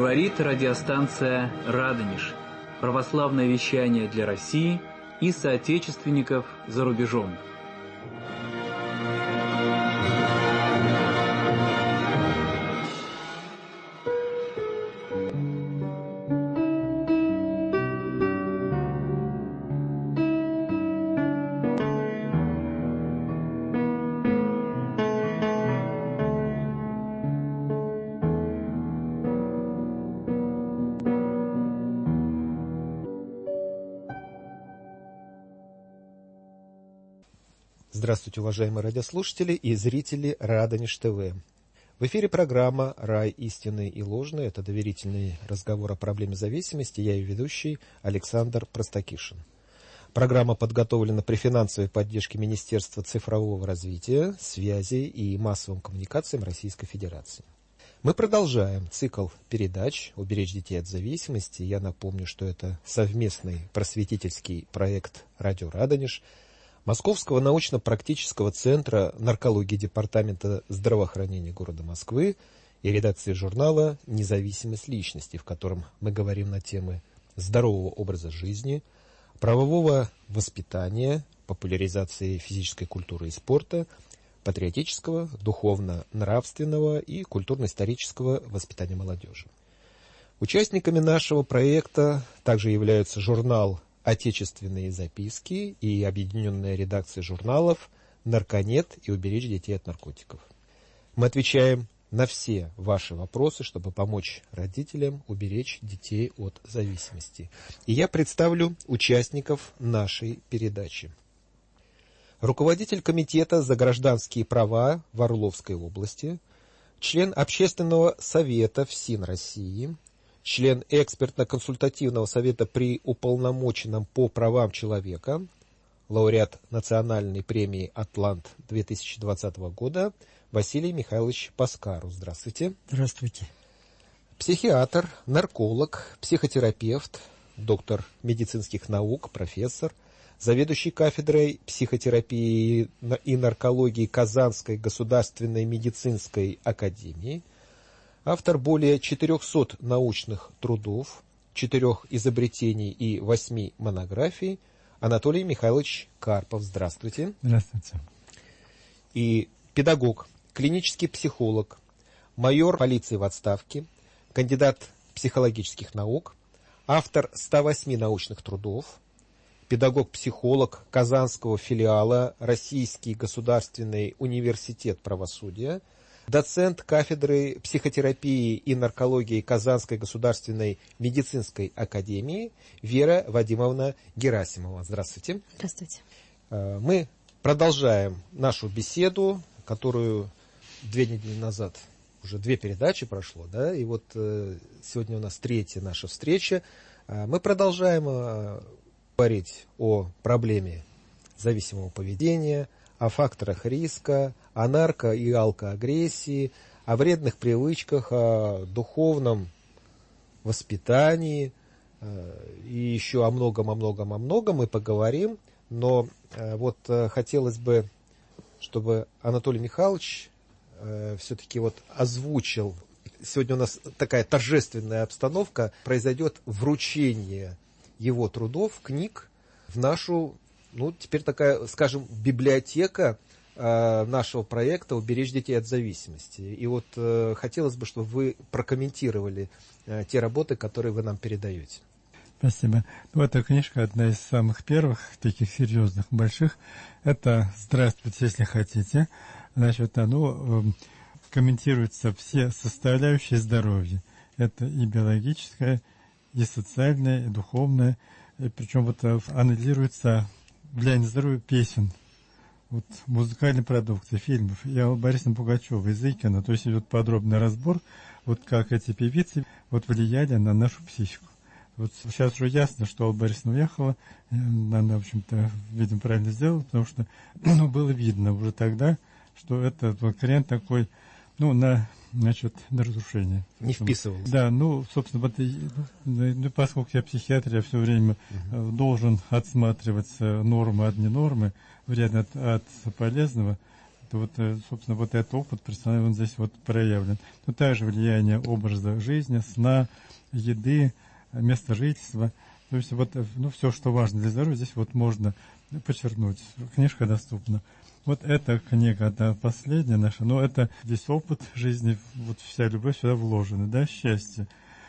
Говорит радиостанция «Радонеж». Православное вещание для России и соотечественников за рубежом. Здравствуйте, уважаемые радиослушатели и зрители Радонеж ТВ. В эфире программа «Рай истинный и ложный». Это доверительный разговор о проблеме зависимости. Я ее ведущий Александр Простакишин. Программа подготовлена при финансовой поддержке Министерства цифрового развития, связи и массовым коммуникациям Российской Федерации. Мы продолжаем цикл передач «Уберечь детей от зависимости». Я напомню, что это совместный просветительский проект «Радио Радонеж», Московского научно-практического центра наркологии Департамента здравоохранения города Москвы и редакции журнала «Независимость личности», в котором мы говорим на темы здорового образа жизни, правового воспитания, популяризации физической культуры и спорта, патриотического, духовно-нравственного и культурно-исторического воспитания молодежи. Участниками нашего проекта также являются журнал «Отечественные записки» и объединенная редакция журналов «Нарконет» и «Уберечь детей от наркотиков». Мы отвечаем на все ваши вопросы, чтобы помочь родителям уберечь детей от зависимости. И я представлю участников нашей передачи. Руководитель комитета за гражданские права в Орловской области, член Общественного совета ФСИН России, член экспертно-консультативного совета при уполномоченном по правам человека, лауреат национальной премии «Атлант» 2020 года Василий Михайлович Паскару. Здравствуйте. Здравствуйте. Психиатр, нарколог, психотерапевт, доктор медицинских наук, профессор, заведующий кафедрой психотерапии и наркологии Казанской государственной медицинской академии, автор более 400 научных трудов, 4 изобретений и 8 монографий, Анатолий Михайлович Карпов. Здравствуйте. Здравствуйте. И педагог, клинический психолог, майор полиции в отставке, кандидат психологических наук, автор 108 научных трудов, педагог-психолог Казанского филиала Российский государственный университет правосудия, доцент кафедры психотерапии и наркологии Казанской государственной медицинской академии Вера Вадимовна Герасимова. Здравствуйте. Здравствуйте. Мы продолжаем нашу беседу, которую 2 недели назад, уже 2 передачи прошло, да, и вот сегодня у нас 3-я наша встреча. Мы продолжаем говорить о проблеме зависимого поведения, о факторах риска, о нарко- и алкоагрессии, о вредных привычках, о духовном воспитании и еще о многом мы поговорим. Но вот хотелось бы, чтобы Анатолий Михайлович все-таки вот озвучил. Сегодня у нас такая торжественная обстановка, произойдет вручение его трудов, книг в нашу, теперь такая, скажем, библиотека нашего проекта «Уберечь детей от зависимости». И вот хотелось бы, чтобы вы прокомментировали те работы, которые вы нам передаете. Спасибо. Эта книжка одна из самых первых, таких серьезных, больших. Это «Здравствуйте, если хотите». Значит, комментируются все составляющие здоровья. Это и биологическое, и социальное, и духовное. И причем анализируется влияние здоровья песен, музыкальной продукции, фильмов. И Алла Борисовна Пугачева, Зыкина. То есть идет подробный разбор, как эти певицы влияли на нашу психику. Сейчас уже ясно, что Алла Борисовна уехала. Она, в общем-то, видимо, правильно сделала, потому что было видно уже тогда, что это крен такой, на разрушение. Не вписывался. Да, собственно, поскольку я психиатр, я все время должен отсматривать нормы от ненормы, вредно от полезного, то вот, собственно, вот этот опыт представляет, он здесь вот проявлен. Но также влияние образа жизни, сна, еды, места жительства. То есть вот, ну, все, что важно для здоровья, здесь вот можно подчеркнуть. Книжка доступна. Вот эта книга, да, последняя наша, но это весь опыт жизни, вот вся любовь сюда вложена, да, счастье.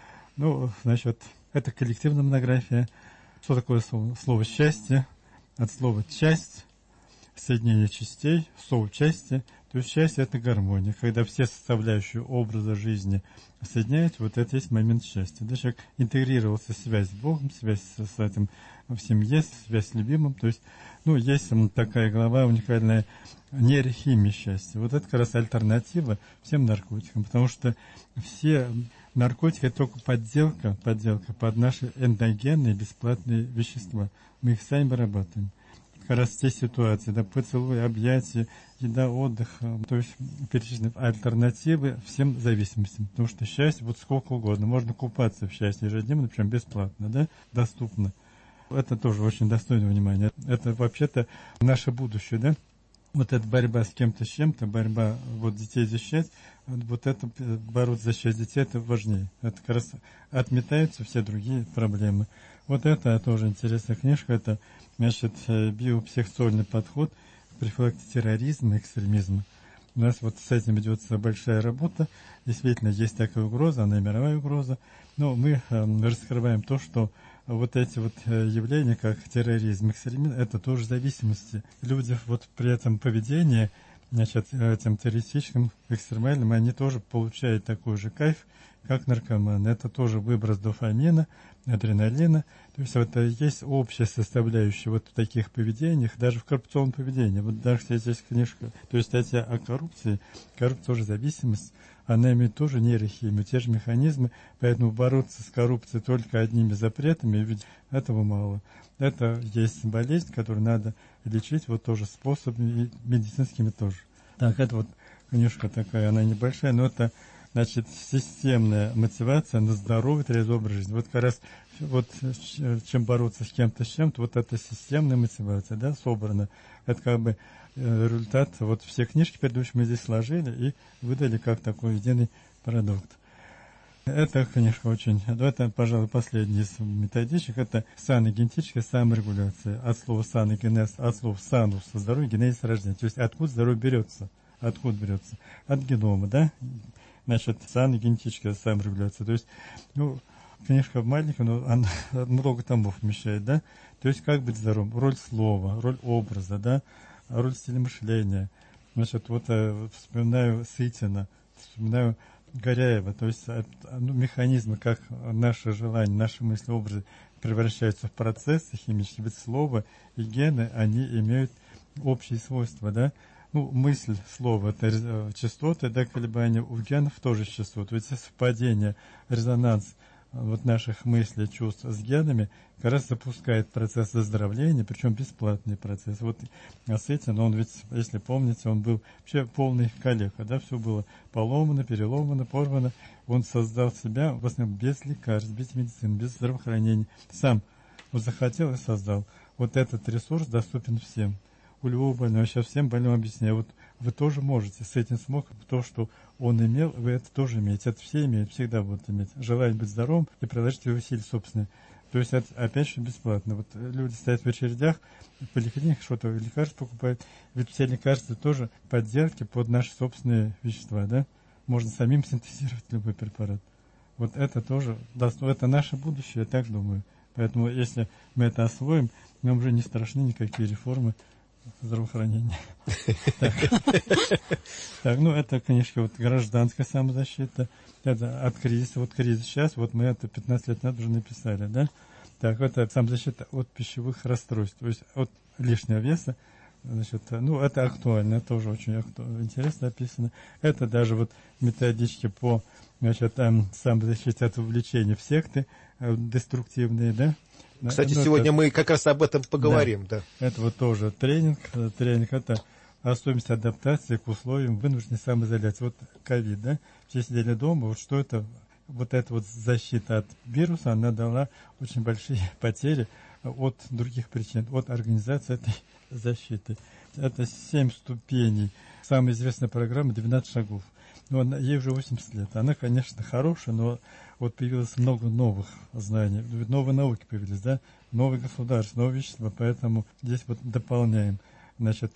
Ну, значит, это коллективная монография. Что такое слово «счастье»? От слова «часть», соединение частей, соучастие. То есть счастье – это гармония. Когда все составляющие образа жизни соединяются, вот это есть момент счастья. Да, человек интегрировался, связь с Богом, связь с этим в семье, связь с любимым. То есть, ну, есть такая глава уникальная нейрохимия счастья. Вот это как раз альтернатива всем наркотикам, потому что все наркотики – это только подделка под наши эндогенные бесплатные вещества. Мы их сами вырабатываем. Как раз те ситуации, да, поцелуй, объятия, еда, отдых, то есть перечислены альтернативы всем зависимостям. Потому что счастье вот сколько угодно. Можно купаться в счастье ежедневно, причем бесплатно, да, доступно. Это тоже очень достойно внимания. Это вообще-то наше будущее, да. Вот эта борьба с кем-то, с чем-то, борьба вот детей защищать, вот это бороться за счастье детей, это важнее. Это как раз отметаются все другие проблемы. Вот это тоже интересная книжка, это, значит, биопсихосоциальный подход к профилактике терроризма и экстремизма. У нас вот с этим ведется большая работа. Действительно, есть такая угроза, она и мировая угроза. Но мы раскрываем то, что вот эти вот явления, как терроризм, экстремизм, это тоже зависимости. Люди вот при этом поведении, значит, этим террористическим, экстремальным, они тоже получают такой же кайф, как наркоманы. Это тоже выброс дофамина, адреналина. То есть вот есть общая составляющая вот в таких поведениях, даже в коррупционном поведении. Вот даже, кстати, здесь книжка, то есть статья о коррупции, коррупция тоже зависимость, она имеет тоже нейрохимию, те же механизмы, поэтому бороться с коррупцией только одними запретами, ведь этого мало. Это есть болезнь, которую надо лечить вот тоже способами и медицинскими тоже. Так, это вот книжка такая, она небольшая, но это, значит, системная мотивация на здоровый трезвый образ жизни. Вот как раз вот чем бороться с кем-то, вот эта системная мотивация, да, собрана. Это как бы результат, вот все книжки предыдущие мы здесь сложили и выдали как такой единый продукт. Эта книжка очень, это, пожалуй, последний из методичек, это саногенетическая саморегуляция. От слова саногенез, от слова санус, здоровье, генез, рождение. То есть откуда здоровье берется? Откуда берется? От генома, да? Значит, саногенетическая саморегуляция. То есть, ну, книжка маленькая, но она много томов вмещает, да? То есть, как быть здоровым? Роль слова, роль образа, да? Роль стиля мышления. Значит, вот вспоминаю Сытина, вспоминаю Горяева, то есть механизмы, как наши желания, наши мысли, образы превращаются в процессы химические, ведь слово и гены, они имеют общие свойства, да? Ну, мысль, слово, это частоты, да, колебания, у генов тоже частоты. Ведь совпадение, резонанс вот наших мыслей, чувств с генами как раз запускает процесс выздоровления, причем бесплатный процесс. Вот Асетин, он ведь, если помните, он был вообще полный калека, да, все было поломано, переломано, порвано. Он создал себя в основном без лекарств, без медицины, без здравоохранения. Сам вот захотел и создал. Вот этот ресурс доступен всем. У любого больного, сейчас всем больным объясняю, вот вы тоже можете, с этим смог, то, что он имел, вы это тоже имеете, это все имеют, всегда будут иметь, желание быть здоровым и приложить его силы собственные. То есть это, опять же, бесплатно. Вот люди стоят в очередях, в поликлиниках что-то лекарства покупают, ведь все лекарства тоже подделки под наши собственные вещества, да? Можно самим синтезировать любой препарат. Вот это тоже, это наше будущее, я так думаю. Поэтому, если мы это освоим, нам уже не страшны никакие реформы здравоохранения. Так, ну это, конечно, вот гражданская самозащита, это от кризиса, вот кризис сейчас, вот мы это 15 лет назад уже написали, да? Так, это самозащита от пищевых расстройств, то есть от лишнего веса, значит, ну это актуально, тоже очень интересно описано. Это даже вот методички по, значит, самозащите от увлечения в секты деструктивные, да? Кстати, сегодня мы как раз об этом поговорим. Да. Это вот тоже тренинг это особенность адаптации к условиям вынужденной самоизоляции. Вот ковид, да, все сидели дома, вот что это, вот эта вот защита от вируса, она дала очень большие потери от других причин, от организации этой защиты. Это 7 ступеней. Самая известная программа «12 шагов». Но ей уже 80 лет. Она, конечно, хорошая, но вот появилось много новых знаний. Новые науки появились, да? Новые государства, новые вещества. Поэтому здесь вот дополняем. Значит,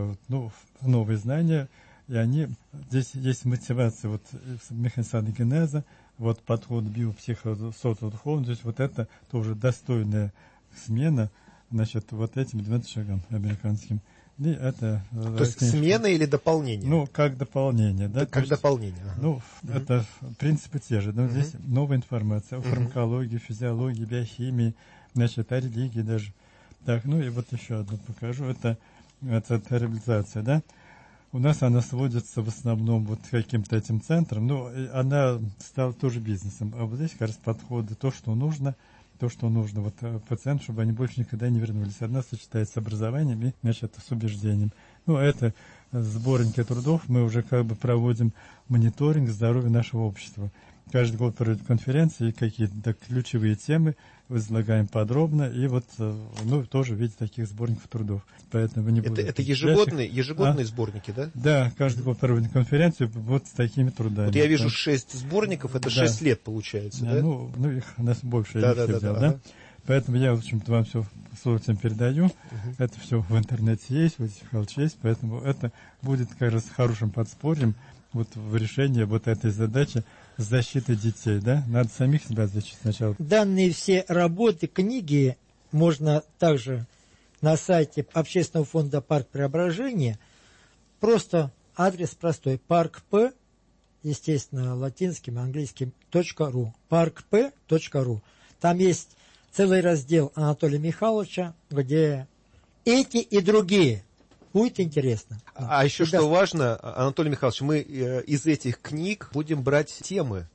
новые знания. И они, здесь есть мотивация вот механизма генеза, вот подход биопсихосоциодуховный, то есть вот это тоже достойная смена, значит, вот этим 12 шагам американским. И это, то есть смена или дополнение? Ну, как дополнение, да? Как дополнение. Ага. Ну, это принципы те же, но здесь новая информация о фармакологии, физиологии, биохимии, значит, о религии даже. Так, ну и вот еще одну покажу, это реабилитация, да? У нас она сводится в основном вот к каким-то этим центрам, но она стала тоже бизнесом. А вот здесь как раз подходы, то, что нужно вот пациенту, чтобы они больше никогда не вернулись. Одна сочетается с образованием и, значит, с убеждением. Ну, это сборники трудов, мы уже как бы проводим мониторинг здоровья нашего общества. Каждый год проводим конференции, какие-то ключевые темы излагаем подробно, и вот, ну, тоже в виде таких сборников трудов. Поэтому не буду. Это ежегодные сборники, да? Да, каждый год проводим конференцию вот с такими трудами. Вот я вижу 6 сборников, это 6 лет получается, да? Ну, их у нас больше, я их взял, да? Поэтому я, в общем-то, вам все с удовольствием передаю. Это все в интернете есть, в этих Михайлович есть, поэтому это будет как раз хорошим подспорьем вот в решении вот этой задачи защиты детей, да? Надо самих себя защитить сначала. Данные все работы, книги можно также на сайте Общественного фонда «Парк Преображения». Просто адрес простой. parkp, естественно, латинским, английским, .ru. parkp.ru. Там есть целый раздел Анатолия Михайловича, где эти и другие. Будет интересно. А еще что важно, Анатолий Михайлович, мы из этих книг будем брать темы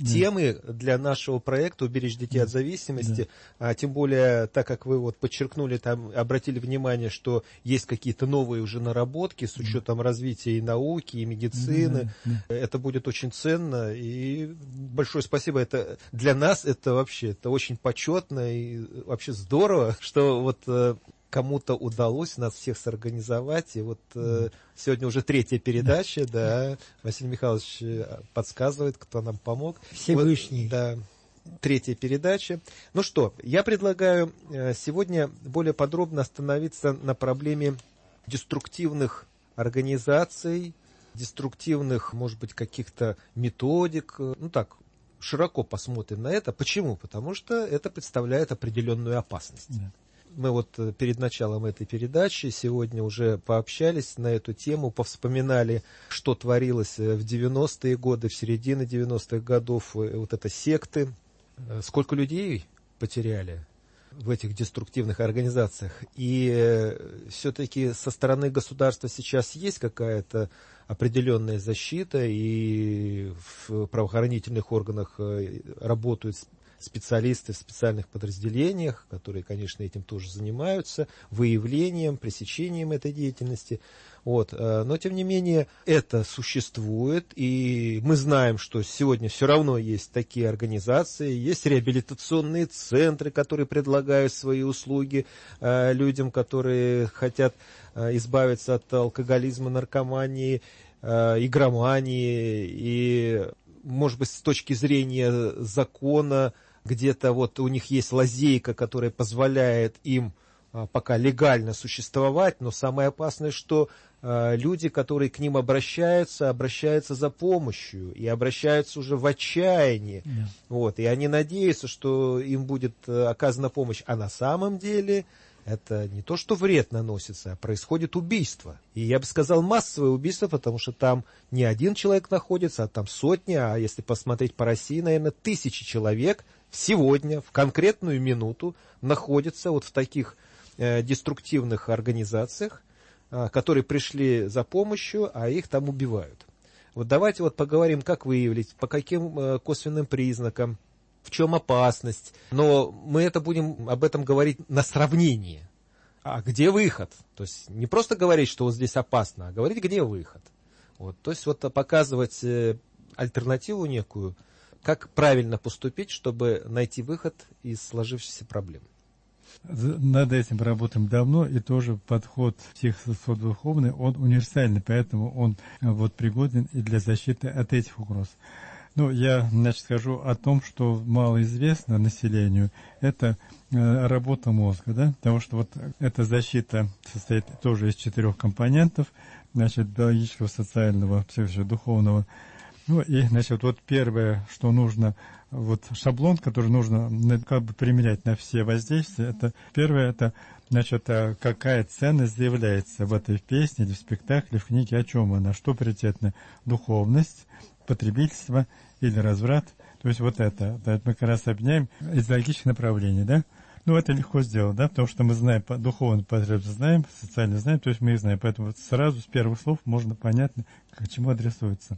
для нашего проекта «Уберечь детей от зависимости». Тем более, так как вы вот подчеркнули, там обратили внимание, что есть какие-то новые уже наработки с учетом развития и науки, и медицины. Это будет очень ценно. И большое спасибо. Это для нас это вообще очень почетно и вообще здорово, что вот кому-то удалось нас всех сорганизовать. И вот сегодня уже 3-я передача, да, Василий Михайлович подсказывает, кто нам помог. Всевышний. Вот, да, 3-я передача. Ну что, я предлагаю сегодня более подробно остановиться на проблеме деструктивных организаций, деструктивных, может быть, каких-то методик. Ну так, широко посмотрим на это. Почему? Потому что это представляет определенную опасность. Мы вот перед началом этой передачи сегодня уже пообщались на эту тему, повспоминали, что творилось в 90-е годы, в середине 90-х годов, вот это секты. Сколько людей потеряли в этих деструктивных организациях. И все-таки со стороны государства сейчас есть какая-то определенная защита, и в правоохранительных органах работают специалисты в специальных подразделениях, которые, конечно, этим тоже занимаются, выявлением, пресечением этой деятельности. Вот. Но, тем не менее, это существует, и мы знаем, что сегодня все равно есть такие организации, есть реабилитационные центры, которые предлагают свои услуги людям, которые хотят избавиться от алкоголизма, наркомании, игромании, и, может быть, с точки зрения закона, где-то вот у них есть лазейка, которая позволяет им пока легально существовать, но самое опасное, что люди, которые к ним обращаются за помощью и обращаются уже в отчаянии. Вот, и они надеются, что им будет оказана помощь, а на самом деле это не то, что вред наносится, а происходит убийство. И я бы сказал массовое убийство, потому что там не один человек находится, а там сотни, а если посмотреть по России, наверное, тысячи человек сегодня, в конкретную минуту, находятся вот в таких деструктивных организациях, которые пришли за помощью, а их там убивают. Вот давайте вот поговорим, как выявить, по каким косвенным признакам, в чем опасность. Но мы будем об этом говорить на сравнении. А где выход? То есть не просто говорить, что вот здесь опасно, а говорить, где выход. Вот, то есть вот показывать альтернативу некую, как правильно поступить, чтобы найти выход из сложившейся проблемы. Над этим работаем давно, и тоже подход психосоциодуховный, он универсальный, поэтому он вот пригоден и для защиты от этих угроз. Ну, я, значит, скажу о том, что мало известно населению, это работа мозга, да, потому что вот эта защита состоит тоже из 4 компонентов, значит, биологического, социального, психо-духовного. Ну, и, значит, вот первое, что нужно, вот шаблон, который нужно как бы применять на все воздействия, это первое, это, значит, какая ценность заявляется в этой песне или в спектакле, в книге, о чем она, что приоритетно, духовность, потребительство или разврат, то есть вот это мы как раз объединяем идеологических направлений, да. Ну, это легко сделать, да, потому что мы знаем, духовную потребность знаем, социально знаем, то есть мы их знаем, поэтому вот сразу с первых слов можно понятно, к чему адресуется.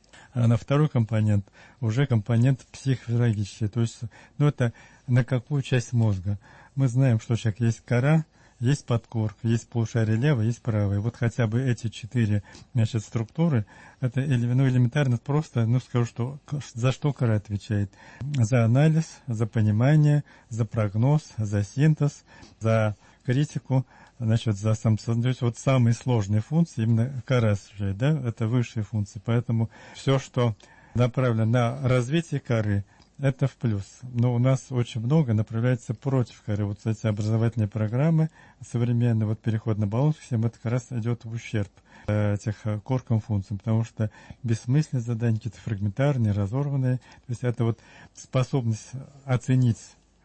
А на второй компонент, уже компонент психофизиологический, то есть, ну, это на какую часть мозга. Мы знаем, что у человека есть кора, есть подкорка, есть полушарие левое, есть правое. Вот хотя бы эти 4, значит, структуры, это элементарно просто, ну, скажу, что за что кора отвечает? За анализ, за понимание, за прогноз, за синтез, за критику, значит, за сам, то есть вот самые сложные функции именно кора осуществляет, да, это высшие функции. Поэтому все, что направлено на развитие коры, это в плюс. Но у нас очень много направляется против коры. Вот эти образовательные программы современные, вот переход на баланс, всем это как раз идет в ущерб этих коркам функциям, потому что бессмысленные задания, какие-то фрагментарные, разорванные. То есть это вот способность оценить,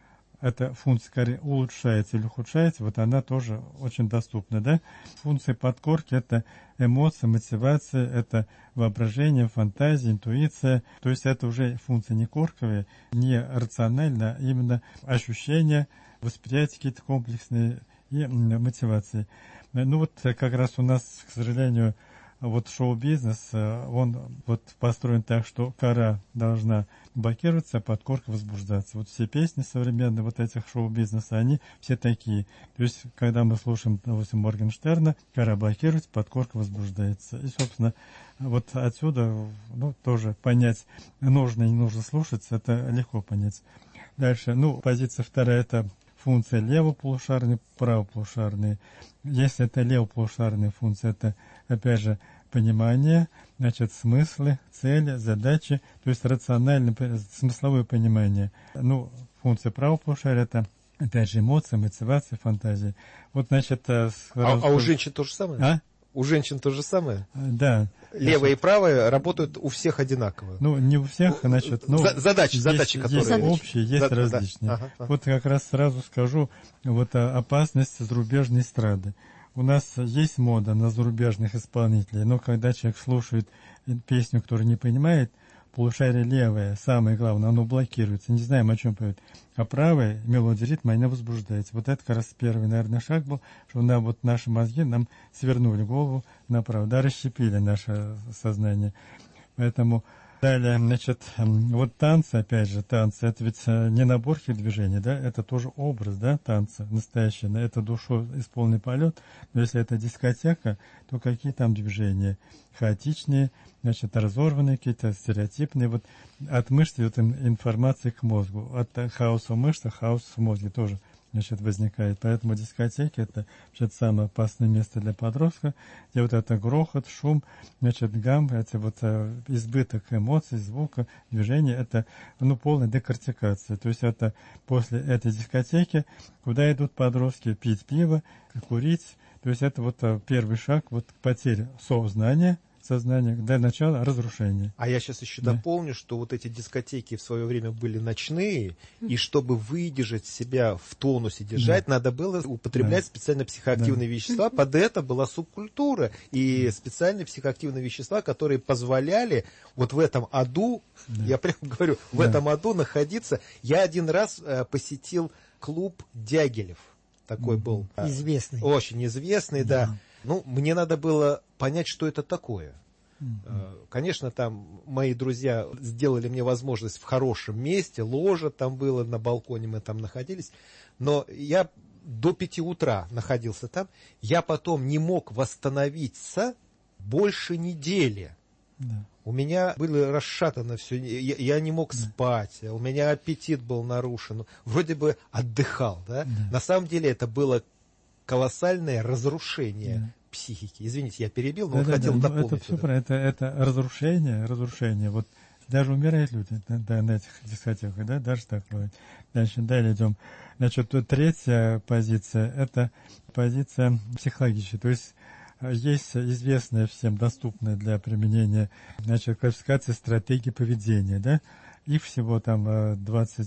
эта функция коры улучшается или ухудшается, вот она тоже очень доступна, да. Функции подкорки — это эмоции, мотивация, это воображение, фантазия, интуиция. То есть это уже функции не корковые, не рациональные, а именно ощущения, восприятие какие-то комплексные и мотивации. Ну вот как раз у нас, к сожалению, вот шоу-бизнес, он вот построен так, что кора должна блокироваться, а подкорка возбуждаться. Вот все песни современные вот этих шоу-бизнеса, они все такие. То есть, когда мы слушаем, допустим, Моргенштерна, кора блокируется, подкорка возбуждается. И, собственно, вот отсюда, ну, тоже понять, нужно и не нужно слушать, это легко понять. Дальше, ну, позиция вторая — это функции левополушарные, правополушарные. Если это левополушарные функции, это, опять же, понимание, значит, смыслы, цели, задачи, то есть рациональное, смысловое понимание. Ну, функция правополушария — это, опять же, эмоции, мотивация, фантазия. Вот, значит... у женщин то же самое? А? У женщин то же самое? Да. Левое и правое работают у всех одинаково. Ну, не у всех, значит, ну... Задачи, которые... Есть общие, есть различные. Ага. Вот как раз сразу скажу, вот опасность зарубежной эстрады. У нас есть мода на зарубежных исполнителей, но когда человек слушает песню, которую не понимает, полушарие левое, самое главное, оно блокируется, не знаем, о чем поет. А правое, мелодия, ритм, она возбуждается. Вот это как раз первый, наверное, шаг был, что вот наши мозги нам свернули голову направо, да, расщепили наше сознание. Поэтому далее, значит, вот танцы, опять же, танцы, это ведь не набор движений, да, это тоже образ, да, танца настоящий, это душой исполненный полет. Но если это дискотека, то какие там движения? Хаотичные, значит, разорванные, какие-то стереотипные. Вот от мышц идет информация к мозгу, от хаоса в мышцах, хаос в мозге тоже, значит, возникает. Поэтому дискотеки — это, значит, самое опасное место для подростка, где вот это грохот, шум, значит, гам, это вот избыток эмоций, звука, движения, это, ну, полная декортикация. То есть это после этой дискотеки, куда идут подростки? Пить пиво, курить. То есть это вот первый шаг вот к потере сознания, сознания, до начала разрушения. А я сейчас еще дополню, что вот эти дискотеки в свое время были ночные, и чтобы выдержать себя в тонусе, держать, надо было употреблять специально психоактивные вещества. Под это была субкультура и специальные психоактивные вещества, которые позволяли вот в этом аду, я прямо говорю, в этом аду находиться. Я один раз посетил клуб Дягилев. Такой был. Известный. Очень известный, да. Ну, мне надо было понять, что это такое. Конечно, там мои друзья сделали мне возможность в хорошем месте, ложа там было, на балконе мы там находились, но я до 5 утра находился там, я потом не мог восстановиться больше недели. У меня было расшатано все, я не мог спать, у меня аппетит был нарушен, вроде бы отдыхал, да? На самом деле это было колоссальное разрушение психики. Извините, я перебил, но хотел дополнить. Это разрушение. Вот даже умирают люди на этих дискотеках, да, даже так бывает. Дальше, далее идем. Значит, третья позиция – это позиция психологическая, то есть есть известная всем, доступная для применения, значит, классификация стратегий поведения, да, их всего там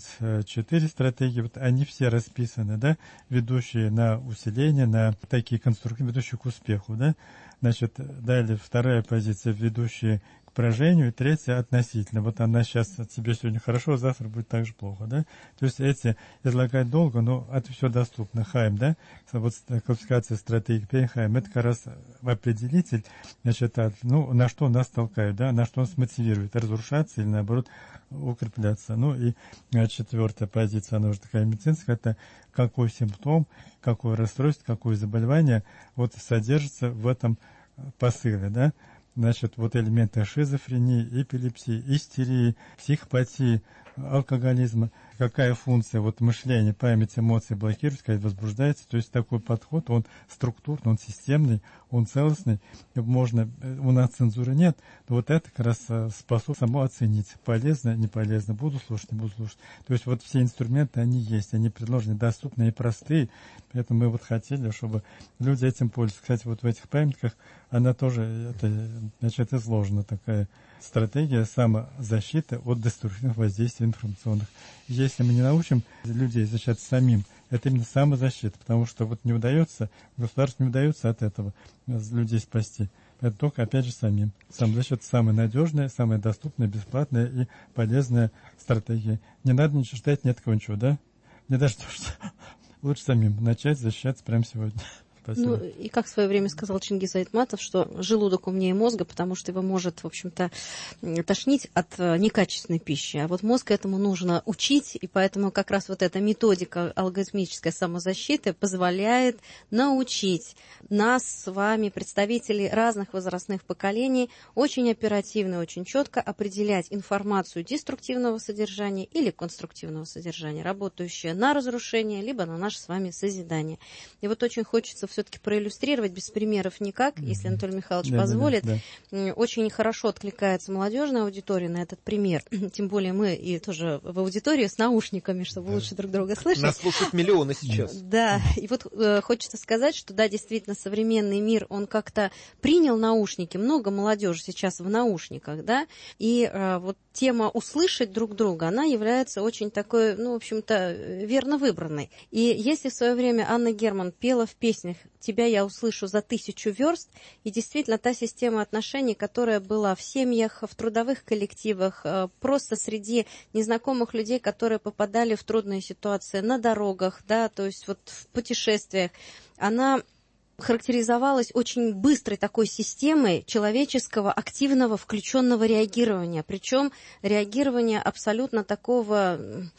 24 стратегии, вот они все расписаны, да, ведущие на усиление, на такие конструкции, ведущие к успеху, да. Значит, далее вторая позиция, ведущие к поражению, и третья относительно. Вот она сейчас тебе сегодня хорошо, завтра будет так же плохо, да. То есть эти излагать долго, но это все доступно. Хайм, да, вот классификация стратегии Пейнхайм, это как раз определитель, значит, на что нас толкают, да, на что нас мотивирует, разрушаться или наоборот укрепляться. Ну и четвертая позиция, она уже такая медицинская, это какой симптом, какое расстройство, какое заболевание вот содержится в этом посыле, да. Значит, вот элементы шизофрении, эпилепсии, истерии, психопатии, алкоголизма, какая функция вот мышления, память, эмоции блокируется, когда возбуждается. То есть такой подход, он структурный, он системный, он целостный. Можно, у нас цензуры нет, но вот это как раз способно само оценить, полезно, не полезно, буду слушать, не буду слушать. То есть вот все инструменты, они есть, они предложены, доступны и простые. Поэтому мы вот хотели, чтобы люди этим пользовались. Кстати, вот в этих памятках она тоже, значит, изложена такая стратегия самозащиты от деструктивных воздействий информационных. Если мы не научим людей защищать самим, это именно самозащита, потому что вот не удается, государству не удается от этого людей спасти. Это только, опять же, самим. Самозащита самая надежная, самая доступная, бесплатная и полезная стратегия. Не надо ничего ждать, нет такого ничего, да? Не даже то, что лучше самим начать защищаться прямо сегодня. Спасибо. Ну, и как в свое время сказал Чингиз Айтматов, что желудок умнее мозга, потому что его может, в общем-то, тошнить от некачественной пищи. А вот мозг этому нужно учить, и поэтому как раз вот эта методика алгоритмической самозащиты позволяет научить нас с вами, представителей разных возрастных поколений, очень оперативно, очень четко определять информацию деструктивного содержания или конструктивного содержания, работающую на разрушение, либо на наше с вами созидание. И вот очень хочется все-таки проиллюстрировать, без примеров никак, если Анатолий Михайлович позволит. Да. Очень хорошо откликается молодежная аудитория на этот пример. Тем более мы и тоже в аудитории с наушниками, чтобы лучше друг друга слышать. Нас слушают миллионы сейчас. Да, и вот хочется сказать, что да, действительно, современный мир, он как-то принял наушники, много молодежи сейчас в наушниках, да, и вот тема услышать друг друга, она является очень такой, ну, в общем-то, верно выбранной. И если в свое время Анна Герман пела в песнях «Тебя я услышу за 1000 верст», и действительно та система отношений, которая была в семьях, в трудовых коллективах, просто среди незнакомых людей, которые попадали в трудные ситуации на дорогах, да, то есть вот в путешествиях, она характеризовалась очень быстрой такой системой человеческого активного включенного реагирования, причем реагирования абсолютно такого,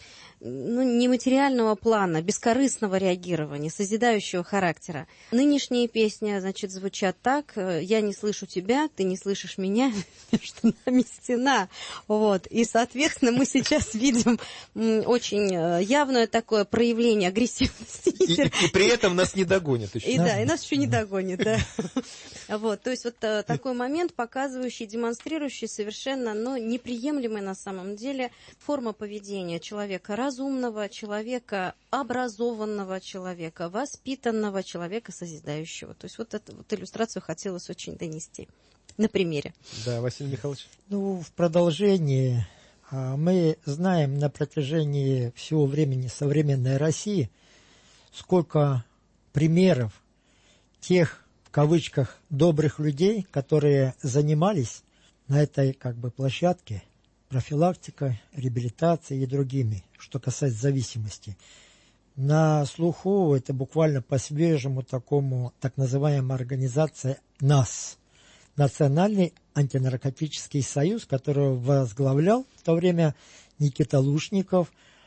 ну, нематериального плана, бескорыстного реагирования, созидающего характера. Нынешние песни, значит, звучат так: «Я не слышу тебя, ты не слышишь меня, между нами стена». Вот. И, соответственно, мы сейчас видим очень явное такое проявление агрессивности. И при этом нас не догонят еще. И да, и нас еще не догонят, да. Вот. То есть вот такой момент, показывающий, демонстрирующий совершенно, ну, неприемлемая на самом деле форма поведения человека, разумного человека, образованного человека, воспитанного человека, созидающего. То есть вот эту вот иллюстрацию хотелось очень донести на примере. Да, Василий Михайлович. Ну, в продолжении мы знаем на протяжении всего времени современной России, сколько примеров тех, в кавычках, добрых людей, которые занимались на этой как бы площадке профилактикой, реабилитацией и другими, что касается зависимости. На слуху это буквально по-свежему такому, так называемая организация НАС, Национальный антинаркотический союз, который возглавлял в то время Никита Лушников,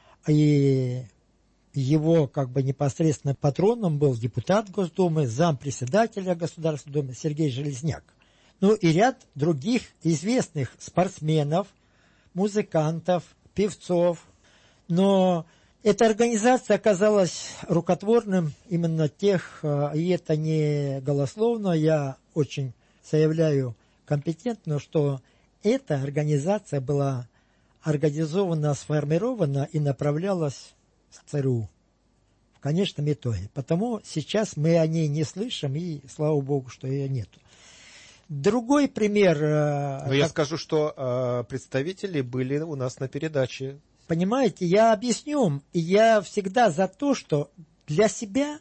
и его как бы непосредственно патроном был депутат Госдумы, зампредседателя Государственной Думы Сергей Железняк. Ну и ряд других известных спортсменов, музыкантов, певцов. Но эта организация оказалась рукотворным именно тех, и это не голословно, я очень заявляю компетентно, что эта организация была организована, сформирована и направлялась к ЦРУ в конечном итоге. Потому сейчас мы о ней не слышим, и слава богу, что ее нету. Другой пример... Но я скажу, что представители были у нас на передаче. Понимаете, я объясню, и я всегда за то, что для себя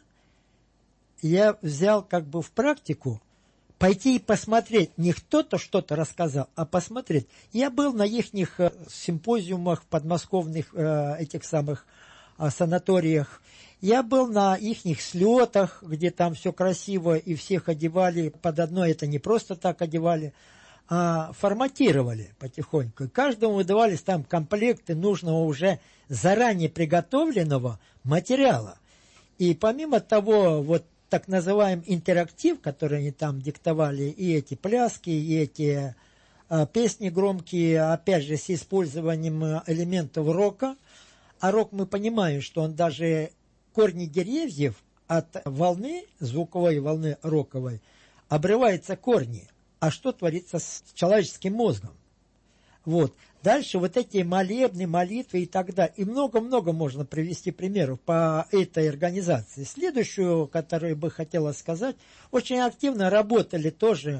я взял как бы в практику пойти и посмотреть, не кто-то что-то рассказал, а посмотреть. Я был на их симпозиумах, подмосковных этих самых санаториях. Я был на их слетах, где там все красиво, и всех одевали под одно. Это не просто так одевали, а форматировали потихоньку. И каждому выдавались там комплекты нужного уже заранее приготовленного материала. И помимо того, вот так называемый интерактив, который они там диктовали, и эти пляски, и эти песни громкие, опять же, с использованием элементов рока. А рок, мы понимаем, что он даже корни деревьев от волны, звуковой волны роковой, обрываются корни. А что творится с человеческим мозгом? Вот. Дальше вот эти молебны, молитвы и так далее. И много-много можно привести примеров по этой организации. Следующую, которую бы хотела сказать, очень активно работали тоже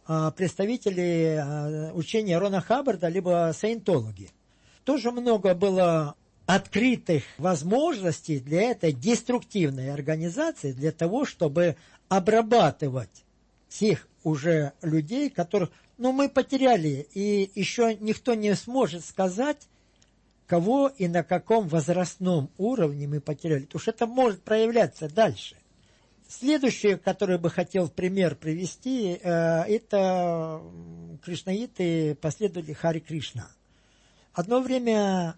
представители учения Рона Хаббарда, либо саентологи. Тоже много было открытых возможностей для этой деструктивной организации, для того, чтобы обрабатывать тех уже людей, которых, мы потеряли, и еще никто не сможет сказать, кого и на каком возрастном уровне мы потеряли, потому что это может проявляться дальше. Следующее, которое бы хотел в пример привести, это кришнаиты, последователи Хари Кришна. Одно время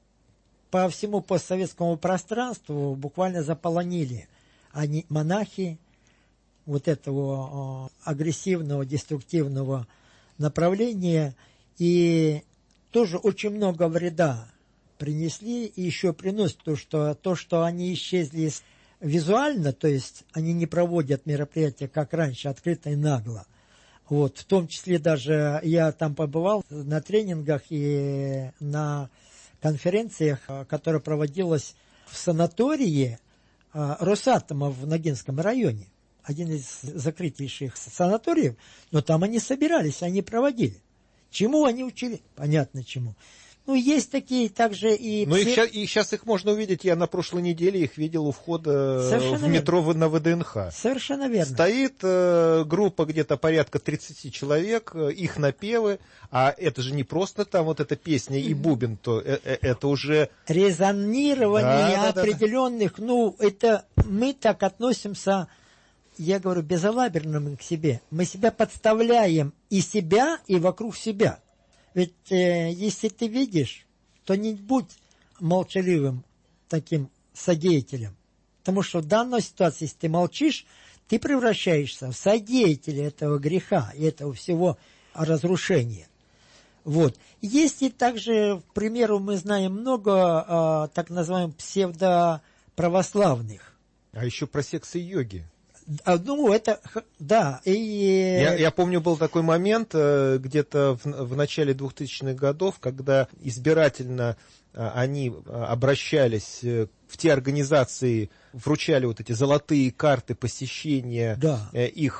по всему постсоветскому пространству буквально заполонили они монахи вот этого агрессивного, деструктивного направления, и тоже очень много вреда принесли и еще приносят, то, что они исчезли визуально, то есть они не проводят мероприятия, как раньше, открыто и нагло. Вот, в том числе даже я там побывал на тренингах и на конференциях, которая проводилась в санатории Росатома в Ногинском районе. Один из закрытейших санаториев, но там они собирались, они проводили. Чему они учили? Понятно чему. Есть такие также и... И сейчас их можно увидеть. Я на прошлой неделе их видел у входа в метро на ВДНХ. Совершенно верно. Стоит группа где-то порядка 30 человек, их напевы, а это же не просто там вот эта песня и бубен, то это уже... Резонирование определенных, это мы так относимся, я говорю, безалаберно к себе. Мы себя подставляем и себя, и вокруг себя. Ведь если ты видишь, то не будь молчаливым таким содеятелем. Потому что в данной ситуации, если ты молчишь, ты превращаешься в содеятеля этого греха и этого всего разрушения. Вот. Есть и также, к примеру, мы знаем много так называемых псевдоправославных. А еще про секс и йоги. Это, да. Я помню, был такой момент где-то в начале 2000-х годов, когда избирательно они обращались в те организации, вручали вот эти золотые карты посещения их,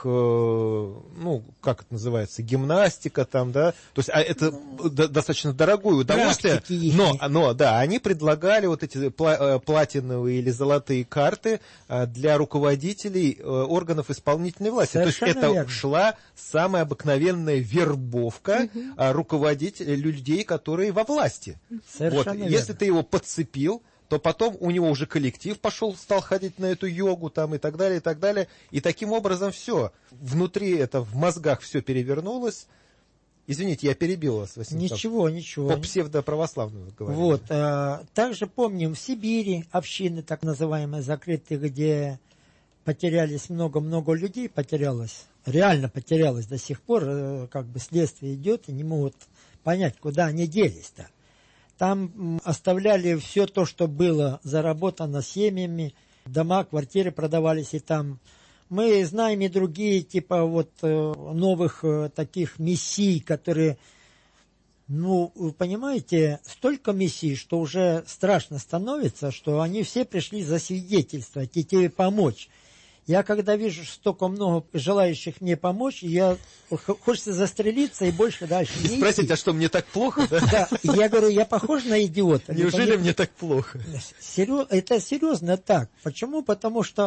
как это называется, гимнастика там, да, то есть это достаточно дорогое удовольствие, но они предлагали вот эти платиновые или золотые карты для руководителей органов исполнительной власти. Совершенно то есть это верно. шла самая обыкновенная вербовка руководителей, людей, которые во власти. Совершенно верно. Если ты его подцепил, то потом у него уже коллектив стал ходить на эту йогу там, и так далее, и так далее. И таким образом все. Внутри в мозгах все перевернулось. Извините, я перебил вас, Василий. Ничего. По псевдоправославному говорили. Вот. Также помним в Сибири общины, так называемые, закрытые, где потерялись много-много людей, потерялось. реально потерялось до сих пор, как бы следствие идет, и не могут понять, куда они делись-то. Там оставляли все то, что было заработано семьями, дома, квартиры продавались, и там мы знаем и другие, типа вот новых таких мессий, которые, ну, вы понимаете, столько мессий, что уже страшно становится, что они все пришли засвидетельствовать и тебе помочь. Я когда вижу столько много желающих мне помочь, я хочется застрелиться и больше дальше не идти. Спросить, а что, мне так плохо, да? Да, я говорю, я похож на идиота. Неужели мне так плохо? Это серьезно так. Почему? Потому что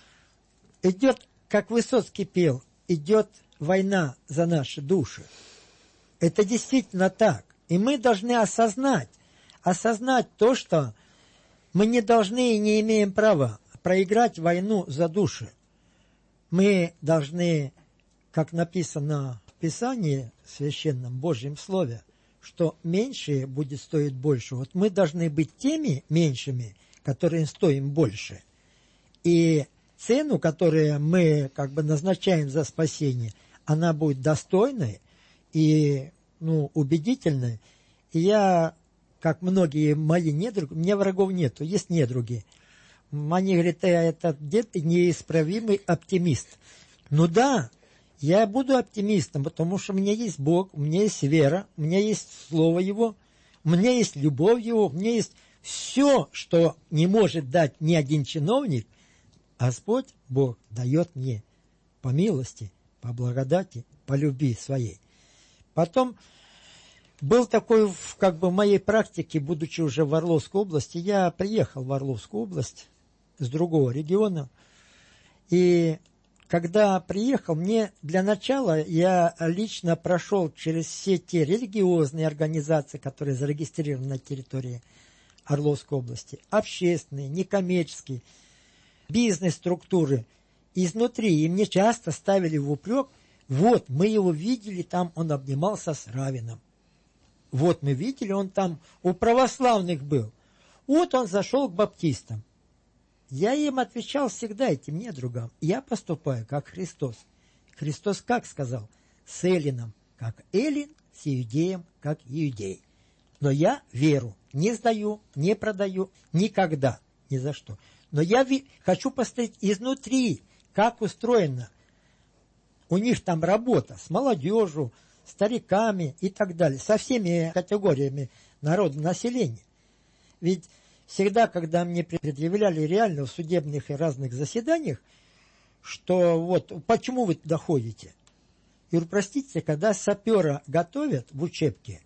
идет, как Высоцкий пел, идет война за наши души. Это действительно так. И мы должны осознать то, что мы не должны и не имеем права проиграть войну за души. Мы должны, как написано в Писании священном Божьем Слове, что меньшее будет стоить больше. Вот мы должны быть теми меньшими, которые стоим больше. И цену, которую мы как бы назначаем за спасение, она будет достойной и убедительной. И я, как многие мои недруги, у меня врагов нету, есть недруги. Они говорят, это где-то неисправимый оптимист. Ну да, я буду оптимистом, потому что у меня есть Бог, у меня есть вера, у меня есть Слово Его, у меня есть любовь Его, у меня есть все, что не может дать ни один чиновник, Господь Бог дает мне по милости, по благодати, по любви своей. Потом был такой, как бы в моей практике, будучи уже в Орловской области, я приехал в Орловскую область с другого региона, и когда приехал, мне для начала я лично прошел через все те религиозные организации, которые зарегистрированы на территории Орловской области, общественные, некоммерческие, бизнес-структуры изнутри, и мне часто ставили в упрек, вот, мы его видели, там он обнимался с раввином. Вот мы видели, он там у православных был. Вот он зашел к баптистам. Я им отвечал всегда, этим недругам, я поступаю как Христос. Христос как сказал? С Эллином, как Эллин, с Иудеем, как Иудей. Но я веру не сдаю, не продаю, никогда, ни за что. Но я хочу посмотреть изнутри, как устроено. У них там работа с молодежью, стариками и так далее, со всеми категориями народа, населения. Ведь всегда, когда мне предъявляли реально в судебных и разных заседаниях, что вот, почему вы туда ходите? Я говорю, простите, когда сапера готовят в учебке,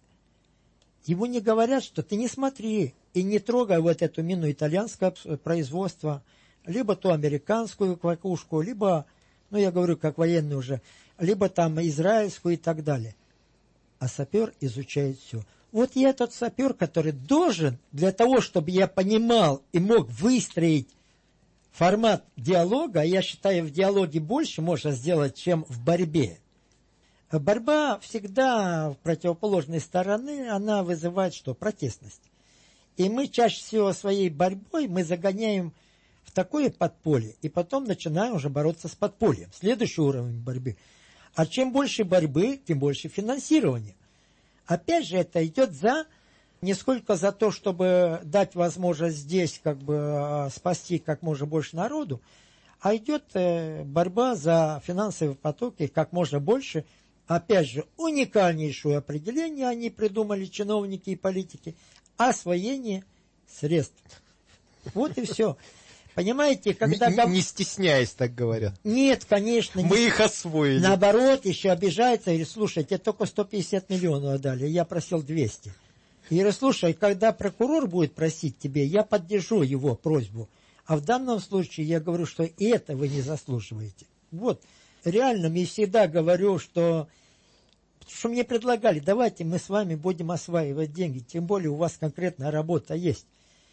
ему не говорят, что ты не смотри и не трогай вот эту мину итальянского производства, либо ту американскую квакушку, либо, я говорю, как военный уже, либо там израильскую и так далее. А сапер изучает все. Вот я тот сапер, который должен, для того, чтобы я понимал и мог выстроить формат диалога, я считаю, в диалоге больше можно сделать, чем в борьбе. Борьба всегда в противоположной стороны, она вызывает что? Протестность. И мы чаще всего своей борьбой мы загоняем в такое подполье, и потом начинаем уже бороться с подпольем. Следующий уровень борьбы. А чем больше борьбы, тем больше финансирования. Опять же, это идет не сколько за то, чтобы дать возможность здесь как бы спасти как можно больше народу, а идет борьба за финансовые потоки как можно больше. Опять же, уникальнейшее определение они придумали, чиновники и политики, освоение средств. Вот и все. Понимаете, когда... Не стесняясь, так говорят. Нет, конечно. Мы их освоили. Наоборот, еще обижается и говорит, слушай, тебе только 150 миллионов дали, я просил 200. И говорю, слушай, когда прокурор будет просить тебе, я поддержу его просьбу. А в данном случае я говорю, что и это вы не заслуживаете. Вот, реально, я всегда говорю, что мне предлагали, давайте мы с вами будем осваивать деньги, тем более у вас конкретная работа есть.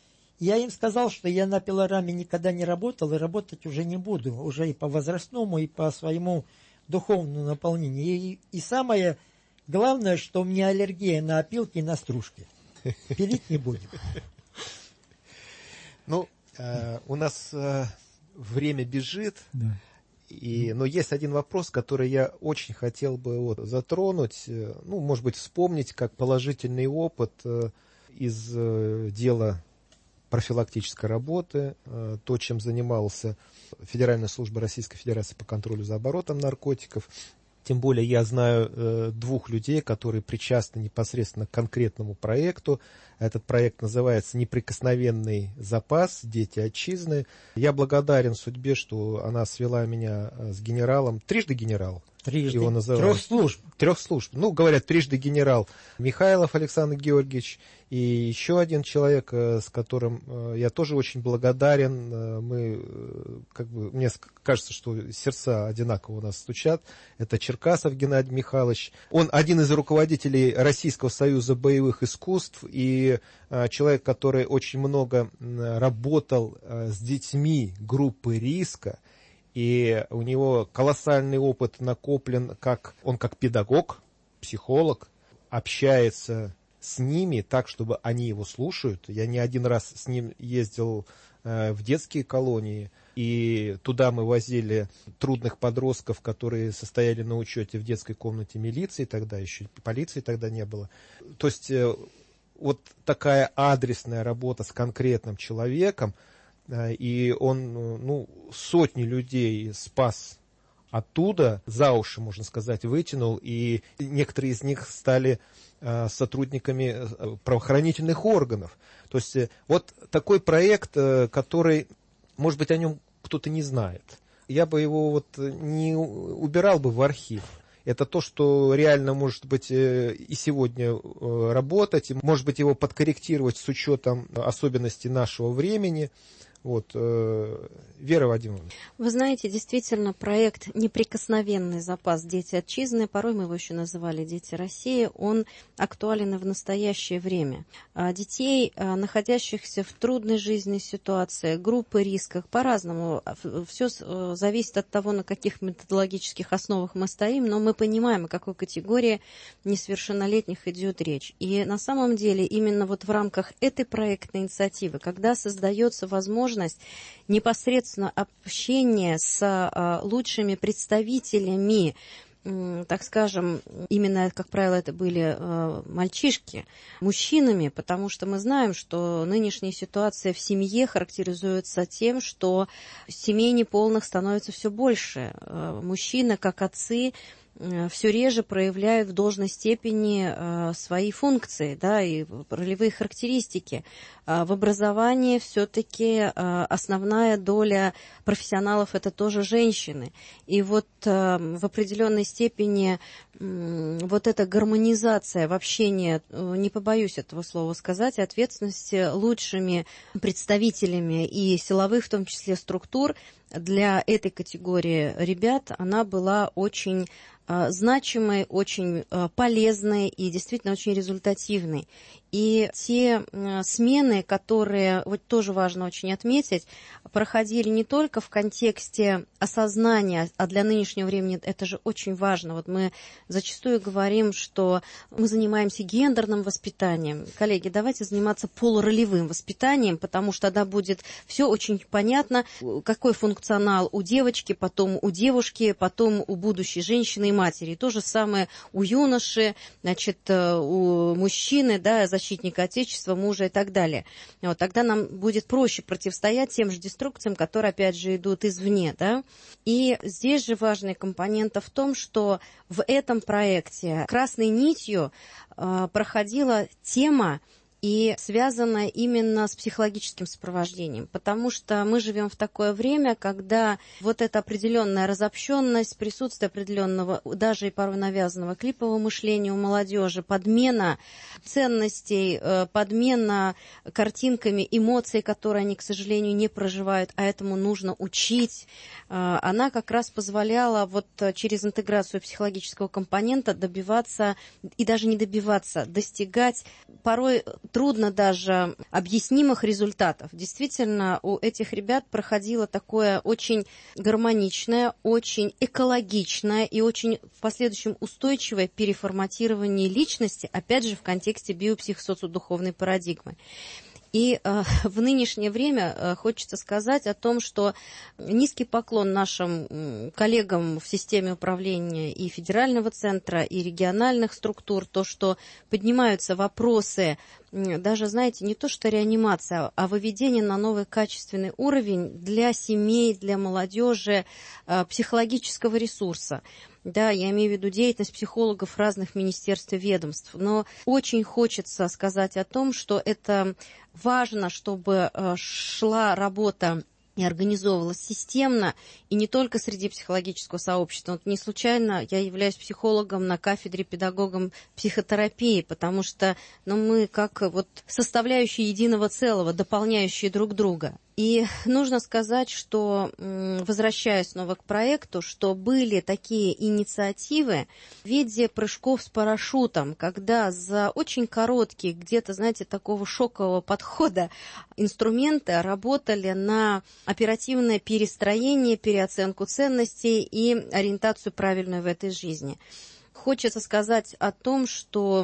Я им сказал, что я на пилораме никогда не работал и работать уже не буду, уже и по возрастному, и по своему духовному наполнению. И самое главное, что у меня аллергия на опилки и на стружки. Пилить не будем. У нас время бежит, да. Но есть один вопрос, который я очень хотел бы затронуть, может быть, вспомнить как положительный опыт из дела профилактической работы, то, чем занимался Федеральная служба Российской Федерации по контролю за оборотом наркотиков. Тем более я знаю двух людей, которые причастны непосредственно к конкретному проекту. Этот проект называется «Неприкосновенный запас. Дети отчизны». Я благодарен судьбе, что она свела меня с генералом, трижды генерал. Трижды. Его называют. Трех служб. Говорят, трижды генерал Михайлов Александр Георгиевич и еще один человек, с которым я тоже очень благодарен. Мне кажется, что сердца одинаково у нас стучат. Это Черкасов Геннадий Михайлович. Он один из руководителей Российского союза боевых искусств и человек, который очень много работал с детьми группы риска. И у него колоссальный опыт накоплен, он как педагог, психолог, общается с ними так, чтобы они его слушают. Я не один раз с ним ездил в детские колонии, и туда мы возили трудных подростков, которые состояли на учете в детской комнате милиции, тогда еще полиции тогда не было. То есть такая адресная работа с конкретным человеком, и он сотни людей спас оттуда, за уши, можно сказать, вытянул, и некоторые из них стали сотрудниками правоохранительных органов. То есть такой проект, который, может быть, о нем кто-то не знает. Я бы его не убирал бы в архив. Это то, что реально может быть и сегодня работать, может быть, его подкорректировать с учетом особенностей нашего времени. Вера Вадимовна. Вы знаете, действительно, проект «Неприкосновенный запас. Дети отчизны», порой мы его еще называли «Дети России», он актуален и в настоящее время. Детей, находящихся в трудной жизненной ситуации, группы рисках, по-разному. Все зависит от того, на каких методологических основах мы стоим, но мы понимаем, о какой категории несовершеннолетних идет речь. И на самом деле именно в рамках этой проектной инициативы, когда создается возможность непосредственно общения с лучшими представителями, так скажем, именно, как правило, это были мальчишки, мужчинами, потому что мы знаем, что нынешняя ситуация в семье характеризуется тем, что семей неполных становится все больше. Мужчины, как отцы, все реже проявляют в должной степени свои функции, и ролевые характеристики. В образовании все-таки основная доля профессионалов – это тоже женщины. И в определенной степени эта гармонизация в общении, не побоюсь этого слова сказать, ответственности лучшими представителями и силовых, в том числе, структур для этой категории ребят, она была очень значимой, очень полезной и действительно очень результативной. И те смены, которые, тоже важно очень отметить, проходили не только в контексте осознания, а для нынешнего времени это же очень важно. Мы зачастую говорим, что мы занимаемся гендерным воспитанием. Коллеги, давайте заниматься полуролевым воспитанием, потому что тогда будет все очень понятно, какой функционал у девочки, потом у девушки, потом у будущей женщины и матери. И то же самое у юноши, у мужчины, защитника Отечества, мужа и так далее. Тогда нам будет проще противостоять тем же деструкциям, которые, опять же, идут извне. И здесь же важный компонент в том, что в этом проекте красной нитью проходила тема, и связано именно с психологическим сопровождением, потому что мы живем в такое время, когда эта определенная разобщенность, присутствие определенного, даже и порой навязанного клипового мышления у молодежи, подмена ценностей, подмена картинками эмоций, которые они, к сожалению, не проживают, а этому нужно учить, она как раз позволяла через интеграцию психологического компонента добиваться, и даже не добиваться, достигать порой трудно даже объяснимых результатов. Действительно, у этих ребят проходило такое очень гармоничное, очень экологичное и очень в последующем устойчивое переформатирование личности, опять же, в контексте биопсихосоциодуховной парадигмы. И в нынешнее время хочется сказать о том, что низкий поклон нашим коллегам в системе управления и федерального центра, и региональных структур, то, что поднимаются вопросы, даже, знаете, не то что реанимация, а выведение на новый качественный уровень для семей, для молодежи, психологического ресурса. Да, я имею в виду деятельность психологов разных министерств и ведомств. Но очень хочется сказать о том, что это важно, чтобы шла работа и организовывалась системно, и не только среди психологического сообщества. Вот не случайно я являюсь психологом на кафедре педагогом психотерапии, потому что мы как вот составляющие единого целого, дополняющие друг друга. И нужно сказать, что, возвращаясь снова к проекту, что были такие инициативы в виде прыжков с парашютом, когда за очень короткие, где-то, знаете, такого шокового подхода инструменты работали на оперативное перестроение, переоценку ценностей и ориентацию правильную в этой жизни. Хочется сказать о том, что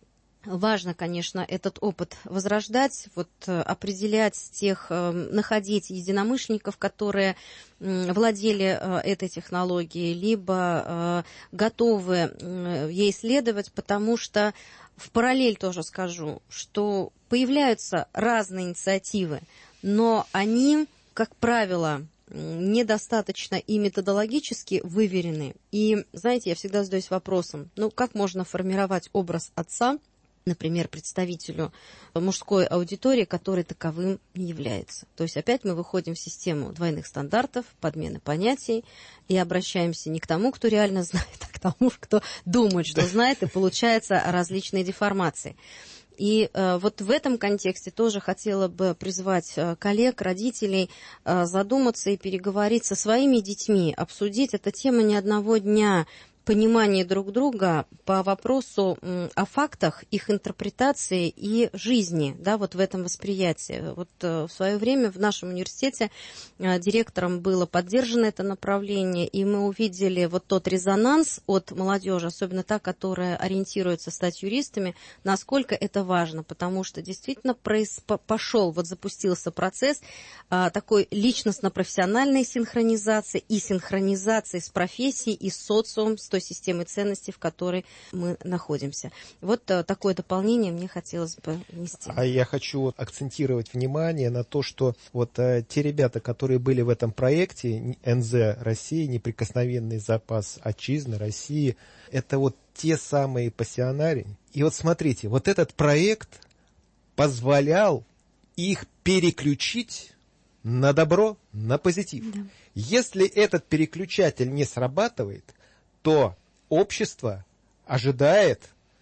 важно, конечно, этот опыт возрождать, вот, определять тех, находить единомышленников, которые владели этой технологией, либо готовы ей следовать, потому что в параллель тоже скажу, что появляются разные инициативы, но они, как правило, недостаточно и методологически выверены. И, знаете, я всегда задаюсь вопросом, как можно формировать образ отца, например, представителю мужской аудитории, который таковым не является. То есть опять мы выходим в систему двойных стандартов, подмены понятий и обращаемся не к тому, кто реально знает, а к тому, кто думает, что знает, и получается различные деформации. И вот в этом контексте тоже хотела бы призвать коллег, родителей задуматься и переговорить со своими детьми, обсудить. Эта тема не одного дня, понимание друг друга по вопросу о фактах, их интерпретации и жизни, да, вот в этом восприятии. Вот в свое время в нашем университете директором было поддержано это направление, и мы увидели вот тот резонанс от молодежи, особенно та, которая ориентируется стать юристами, насколько это важно, потому что действительно запустился процесс такой личностно-профессиональной синхронизации и синхронизации с профессией и с социумом, с той системой ценностей, в которой мы находимся. Вот такое дополнение мне хотелось бы внести. А я хочу акцентировать внимание на то, что вот те ребята, которые были в этом проекте НЗ России, неприкосновенный запас отчизны России, это вот те самые пассионарии. И вот смотрите, вот этот проект позволял их переключить на добро, на позитив. Да. Если этот переключатель не срабатывает, то общество ожидает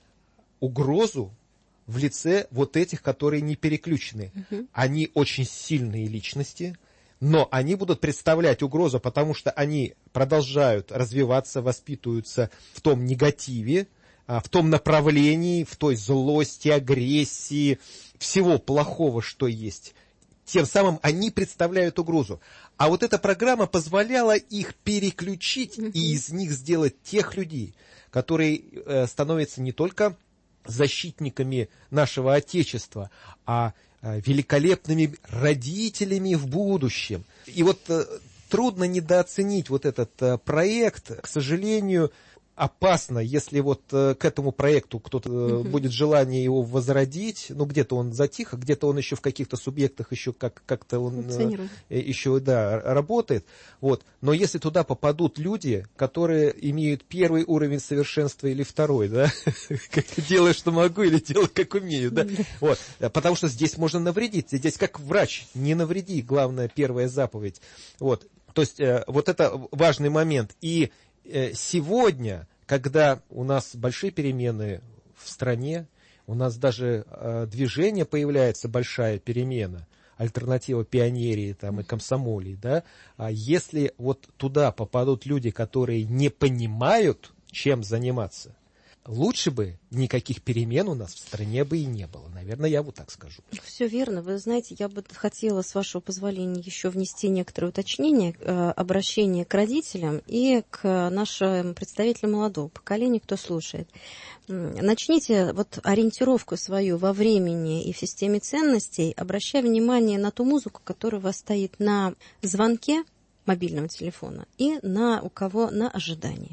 угрозу в лице вот этих, которые не переключены. Они очень сильные личности, но они будут представлять угрозу, потому что они продолжают развиваться, воспитываются в том негативе, в том направлении, в той злости, агрессии, всего плохого, что есть. Тем самым они представляют угрозу. А вот эта программа позволяла их переключить и из них сделать тех людей, которые становятся не только защитниками нашего Отечества, а великолепными родителями в будущем. И вот трудно недооценить вот этот проект. К сожалению, опасно, если вот к этому проекту кто-то будет желание его возродить, где-то он затих, а где-то он еще в каких-то субъектах еще как-то он еще работает. Вот. Но если туда попадут люди, которые имеют первый уровень совершенства или второй, да, делаю, что могу, или делаю, как умею, да, вот, потому что здесь можно навредить, здесь как врач, не навреди, главная первая заповедь. Вот. То есть вот это важный момент. И сегодня, когда у нас большие перемены в стране, у нас даже движение появляется, большая перемена, альтернатива пионерии там, и комсомолии, да, если вот туда попадут люди, которые не понимают, чем заниматься, лучше бы никаких перемен у нас в стране бы и не было. Наверное, я вот так скажу. Все верно. Вы знаете, я бы хотела, с вашего позволения, еще внести некоторые уточнения, обращение к родителям и к нашим представителям молодого поколения, кто слушает. Начните вот ориентировку свою во времени и в системе ценностей, обращая внимание на ту музыку, которая у вас стоит на звонке мобильного телефона и у кого на ожидании.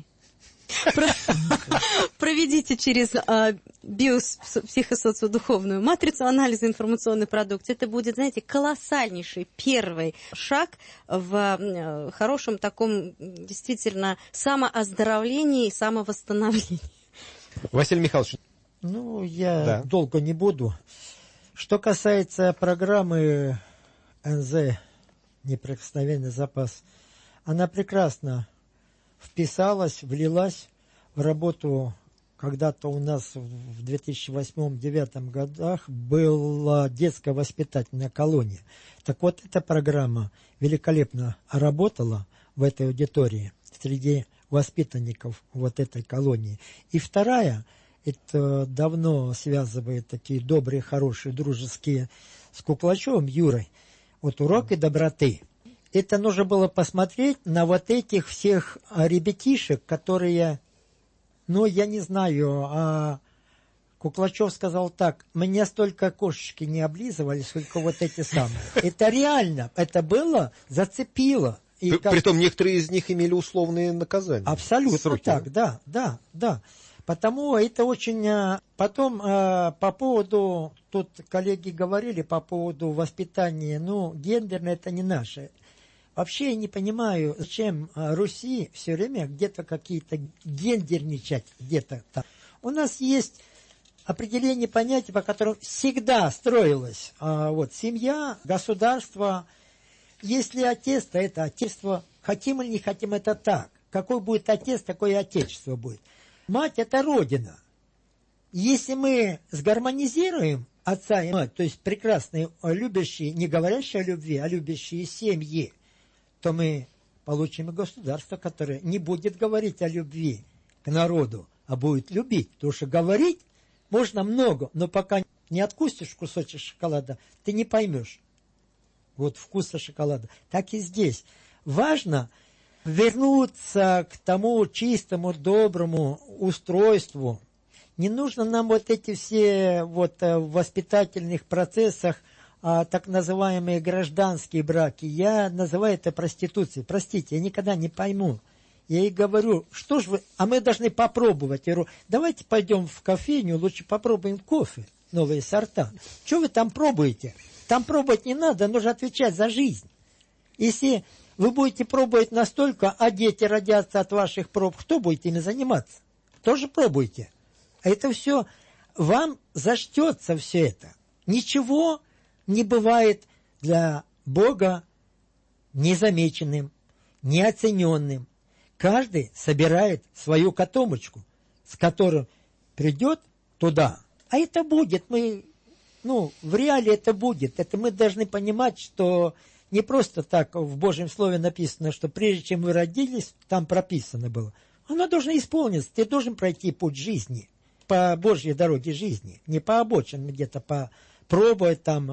Проведите через биопсихосоциодуховную матрицу анализа информационной продукции. Это будет, знаете, колоссальнейший первый шаг в хорошем таком действительно самооздоровлении и самовосстановлении. Василий Михайлович. Я долго не буду. Что касается программы НЗ «Неприкосновенный запас», она прекрасно вписалась, влилась в работу. Когда-то у нас в 2008-2009 годах была детская воспитательная колония. Так вот, эта программа великолепно работала в этой аудитории среди воспитанников вот этой колонии. И вторая, это давно связывает такие добрые, хорошие, дружеские с Куклачевым Юрой. Вот «Уроки доброты». Это нужно было посмотреть на вот этих всех ребятишек, которые, я не знаю, Куклачев сказал так: меня столько кошечки не облизывали, сколько вот эти самые. Это реально, это было, зацепило. Притом некоторые из них имели условные наказания. Абсолютно сроки. Так, да. Потому это очень... Потом по поводу, тут коллеги говорили по поводу воспитания, гендерное это не наше. Вообще я не понимаю, зачем Руси все время где-то какие-то гендерничать, где-то там. У нас есть определение понятия, по которому всегда строилась семья, государство. Если отец, то это отечество. Хотим или не хотим, это так. Какой будет отец, такое и отечество будет. Мать – это родина. Если мы сгармонизируем отца и мать, то есть прекрасные, любящие, не говорящие о любви, а любящие семьи, то мы получим государство, которое не будет говорить о любви к народу, а будет любить. Потому что говорить можно много, но пока не откусишь кусочек шоколада, ты не поймешь вкуса шоколада. Так и здесь. Важно вернуться к тому чистому, доброму устройству. Не нужно нам эти все в воспитательных процессах так называемые гражданские браки. Я называю это проституцией. Простите, я никогда не пойму. Я ей говорю, что ж вы, мы должны попробовать. Я говорю, давайте пойдем в кофейню, лучше попробуем кофе, новые сорта. Что вы там пробуете? Там пробовать не надо, нужно отвечать за жизнь. Если вы будете пробовать настолько, а дети родятся от ваших проб, кто будет ими заниматься? Тоже пробуйте. А это все, вам зачтется все это. Ничего не бывает для Бога незамеченным, неоцененным. Каждый собирает свою котомочку, с которой придет туда. А это будет, в реале это будет. Это мы должны понимать, что не просто так в Божьем Слове написано, что прежде чем вы родились, там прописано было. Оно должно исполниться. Ты должен пройти путь жизни, по Божьей дороге жизни. Не по обочинам где-то, пробовать там,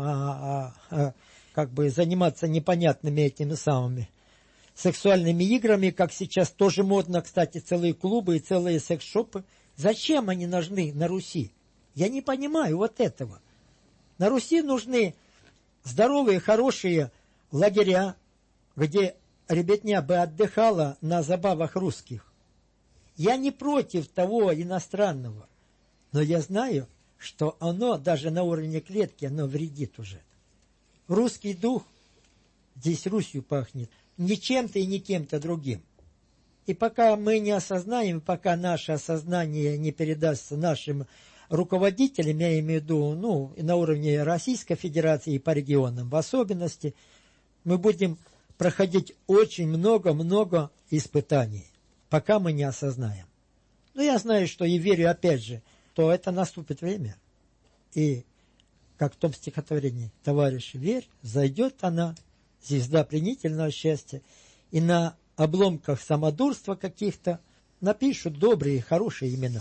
заниматься непонятными этими самыми сексуальными играми, как сейчас тоже модно, кстати, целые клубы и целые секс-шопы. Зачем они нужны на Руси? Я не понимаю этого. На Руси нужны здоровые, хорошие лагеря, где ребятня бы отдыхала на забавах русских. Я не против того иностранного, но я знаю, что оно даже на уровне клетки, оно вредит уже. Русский дух, здесь Русью пахнет, не чем-то и не кем-то другим. И пока мы не осознаем, пока наше осознание не передастся нашим руководителям, я имею в виду, на уровне Российской Федерации и по регионам в особенности, мы будем проходить очень много испытаний, пока мы не осознаем. Но я знаю, что и верю, опять же, что это наступит время. И, как в том стихотворении, товарищ, верь, зайдет она, звезда пленительного счастья, и на обломках самодурства каких-то, напишут добрые, хорошие имена.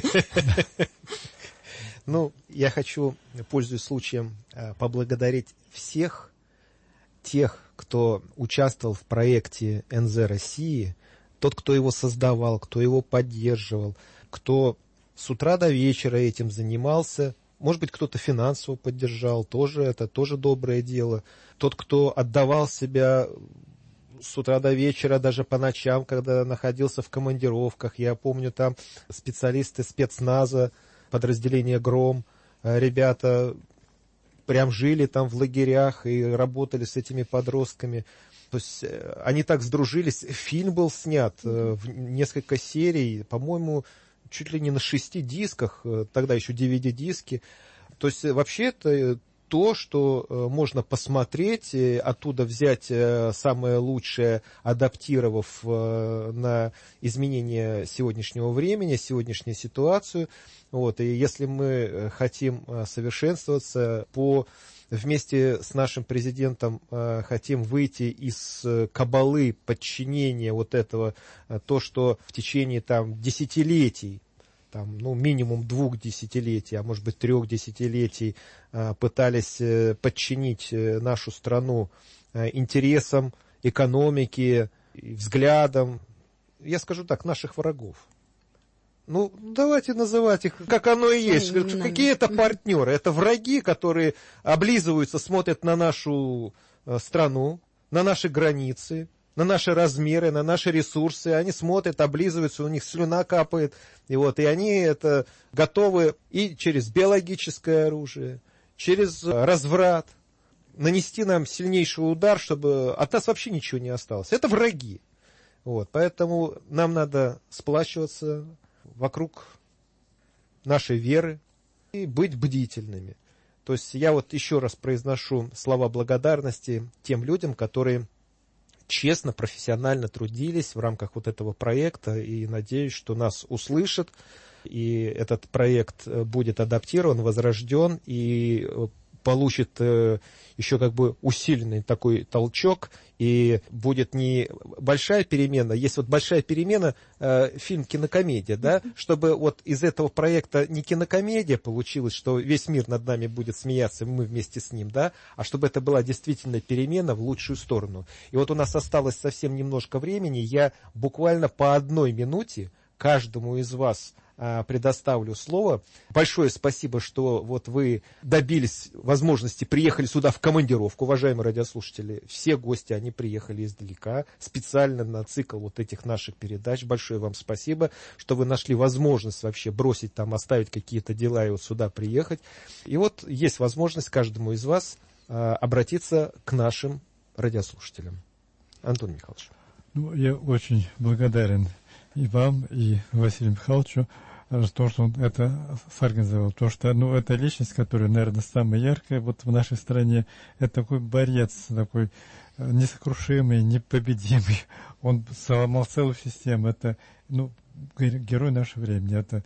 Ну, я хочу, пользуясь случаем, поблагодарить всех тех, кто участвовал в проекте НЗ России, тот, кто его создавал, кто его поддерживал, кто с утра до вечера этим занимался. Может быть, кто-то финансово поддержал, это тоже доброе дело. Тот, кто отдавал себя с утра до вечера, даже по ночам, когда находился в командировках. Я помню, там специалисты спецназа, подразделение «Гром», ребята прям жили там в лагерях и работали с этими подростками. То есть они так сдружились. Фильм был снят в несколько серий, по-моему, чуть ли не на 6 дисках, тогда еще DVD-диски. То есть вообще это то, что можно посмотреть, оттуда взять самое лучшее, адаптировав на изменения сегодняшнего времени, сегодняшнюю ситуацию. Вот. И если мы хотим совершенствоваться, вместе с нашим президентом хотим выйти из кабалы подчинения вот этого, то, что в течение десятилетий, минимум 2 десятилетий, а может быть 3 десятилетий пытались подчинить нашу страну интересам, экономике, взглядам, я скажу так, наших врагов. Давайте называть их, как оно и есть. Какие это партнеры? Это враги, которые облизываются, смотрят на нашу страну, на наши границы, на наши размеры, на наши ресурсы. Они смотрят, облизываются, у них слюна капает. И они это готовы и через биологическое оружие, через разврат нанести нам сильнейший удар, чтобы от нас вообще ничего не осталось. Это враги. Поэтому нам надо сплачиваться вокруг нашей веры и быть бдительными. То есть я еще раз произношу слова благодарности тем людям, которые честно, профессионально трудились в рамках этого проекта, и надеюсь, что нас услышат, и этот проект будет адаптирован, возрожден, и получит еще усиленный такой толчок, и будет не большая перемена, есть большая перемена, фильм «Кинокомедия», да, чтобы из этого проекта не кинокомедия получилась, что весь мир над нами будет смеяться, мы вместе с ним, да, а чтобы это была действительно перемена в лучшую сторону. И у нас осталось совсем немножко времени, я буквально по 1 минуте каждому из вас предоставлю слово. Большое спасибо, что вы добились возможности, приехали сюда в командировку, уважаемые радиослушатели. Все гости, они приехали издалека, специально на цикл этих наших передач. Большое вам спасибо, что вы нашли возможность вообще бросить оставить какие-то дела и сюда приехать. И есть возможность каждому из вас обратиться к нашим радиослушателям. Антон Михайлович. Я очень благодарен и вам, и Василию Михайловичу, то, что он это сорганизовал. Потому что, это личность, которая, наверное, самая яркая в нашей стране. Это такой борец, такой несокрушимый, непобедимый. Он сломал целую систему. Это, герой нашего времени. Это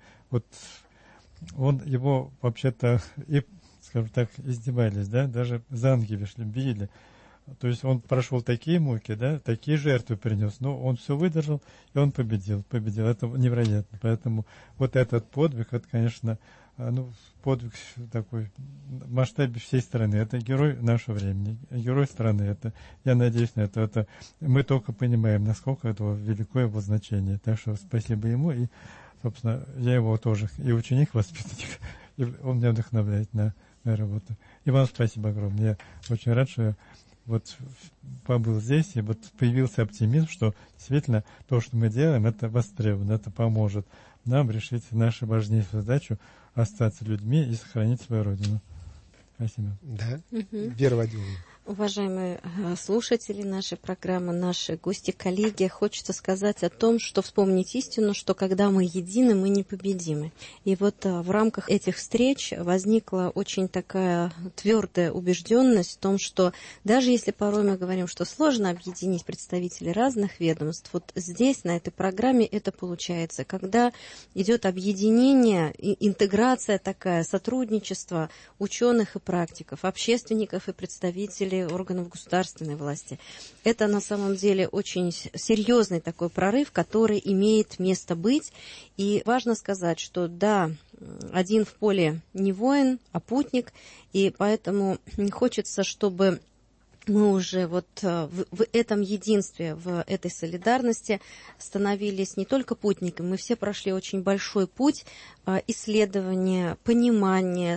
его вообще-то, скажем так, издевались, да, даже за ноги били. То есть он прошел такие муки, да, такие жертвы принес, но он все выдержал, и он победил. Это невероятно. Поэтому этот подвиг, это, конечно, подвиг такой в масштабе всей страны. Это герой нашего времени, герой страны. Это, я надеюсь на это. Это мы только понимаем, насколько это велико его значение. Так что спасибо ему, и, собственно, я его тоже и ученик, воспитанник, и он меня вдохновляет на работу. И вам спасибо огромное. Я очень рад, что я побыл здесь, и появился оптимизм, что действительно то, что мы делаем, это востребовано, это поможет нам решить нашу важнейшую задачу остаться людьми и сохранить свою родину. Спасибо. Да, Вера Вадимовна. Уважаемые слушатели нашей программы, наши гости, коллеги, хочется сказать о том, что вспомнить истину, что когда мы едины, мы непобедимы. И в рамках этих встреч возникла очень такая твердая убежденность в том, что даже если порой мы говорим, что сложно объединить представителей разных ведомств, здесь, на этой программе, это получается. Когда идет объединение, интеграция такая, сотрудничество ученых и практиков, общественников и представителей представителей органов государственной власти. Это на самом деле очень серьезный такой прорыв, который имеет место быть. И важно сказать, что да, один в поле не воин, а путник, и поэтому хочется, чтобы мы уже вот в этом единстве, в этой солидарности становились не только путниками, мы все прошли очень большой путь исследования, понимания,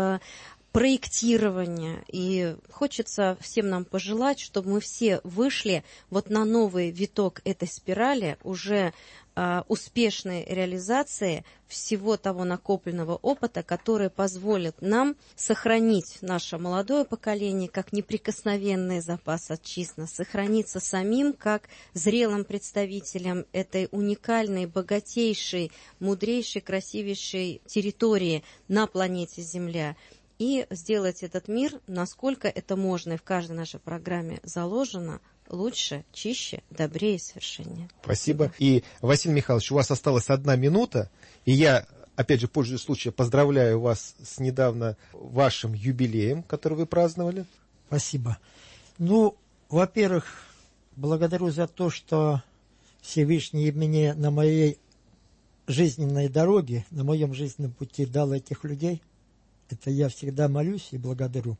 проектирования. И хочется всем нам пожелать, чтобы мы все вышли вот на новый виток этой спирали уже успешной реализации всего того накопленного опыта, который позволит нам сохранить наше молодое поколение как неприкосновенный запас отчизны, сохраниться самим как зрелым представителем этой уникальной, богатейшей, мудрейшей, красивейшей территории на планете Земля. И сделать этот мир, насколько это можно, и в каждой нашей программе заложено, лучше, чище, добрее и совершеннее. Спасибо. И, Василий Михайлович, у вас осталась 1 минута, и я, опять же, пользуясь случаем, поздравляю вас с недавно вашим юбилеем, который вы праздновали. Спасибо. Ну, во-первых, благодарю за то, что Всевышний мне на моей жизненной дороге, на моем жизненном пути дал этих людей. Это я всегда молюсь и благодарю.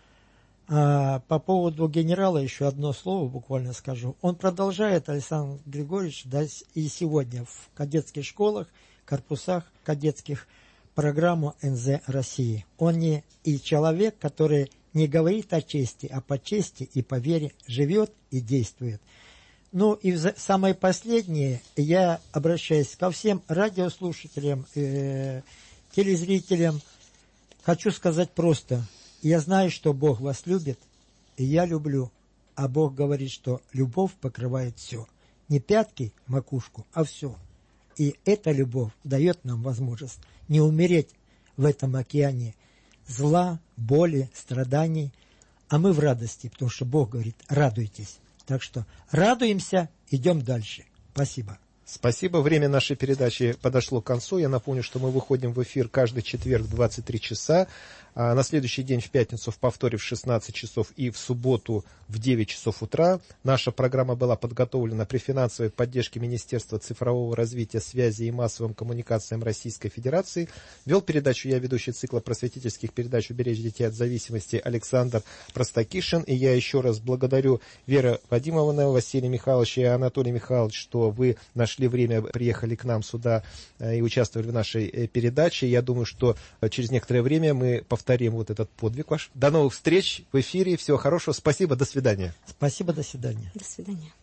А по поводу генерала еще одно слово буквально скажу. Он продолжает, Александр Григорьевич, да, и сегодня в кадетских школах, корпусах кадетских программу НЗ России. Он не и человек, который не говорит о чести, а по чести и по вере живет и действует. Ну и самое последнее, я обращаюсь ко всем радиослушателям, телезрителям. Хочу сказать просто. Я знаю, что Бог вас любит, и я люблю. А Бог говорит, что любовь покрывает все. Не пятки, макушку, а все. И эта любовь дает нам возможность не умереть в этом океане зла, боли, страданий. А мы в радости, потому что Бог говорит, радуйтесь. Так что радуемся, идем дальше. Спасибо. Спасибо. Время нашей передачи подошло к концу. Я напомню, что мы выходим в эфир каждый четверг в 23 часа. А на следующий день в пятницу в повторе в 16 часов и в субботу в 9 часов утра. Наша программа была подготовлена при финансовой поддержке Министерства цифрового развития, связи и массовым коммуникациям Российской Федерации. Вел передачу я, ведущий цикла просветительских передач «Уберечь детей от зависимости» Александр Простакишин. И я еще раз благодарю Веру Вадимовну, Василия Михайловича и Анатолия Михайловича, что вы нашли время, приехали к нам сюда и участвовали в нашей передаче. Я думаю, что через некоторое время мы повторим вот этот подвиг ваш. До новых встреч в эфире. Всего хорошего. Спасибо. До свидания. Спасибо. До свидания. До свидания.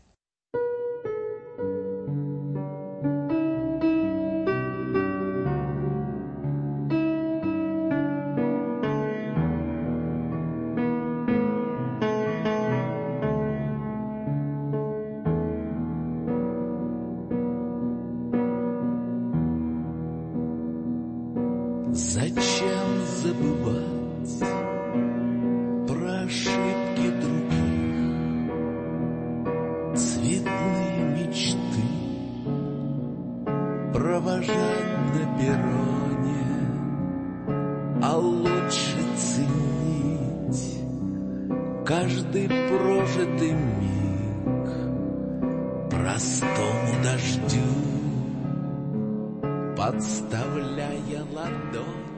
Зачем забывать про ошибки других, цветные мечты провожать на перроне, а лучше ценить каждый прожитый миг простому дождю, подставляя ладонь